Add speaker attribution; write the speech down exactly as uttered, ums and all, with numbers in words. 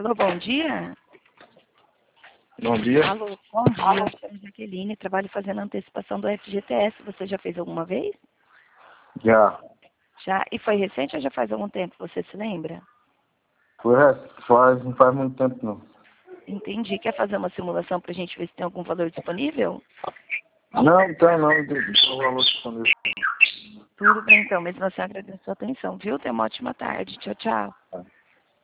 Speaker 1: Alô, bom dia?
Speaker 2: Bom dia.
Speaker 1: Alô, bom dia. Eu sou a Jaqueline, trabalho fazendo antecipação do F G T S. Você já fez alguma vez?
Speaker 2: Já.
Speaker 1: Já? E foi recente ou já faz algum tempo? Você se lembra?
Speaker 2: Foi, faz, não faz muito tempo, não.
Speaker 1: Entendi. Quer fazer uma simulação para a gente ver se tem algum valor disponível?
Speaker 2: Não, não tem não. Não tem valor disponível.
Speaker 1: Tudo bem, então. Mesmo assim, agradeço a sua atenção, viu? Tenha uma ótima tarde. Tchau, tchau.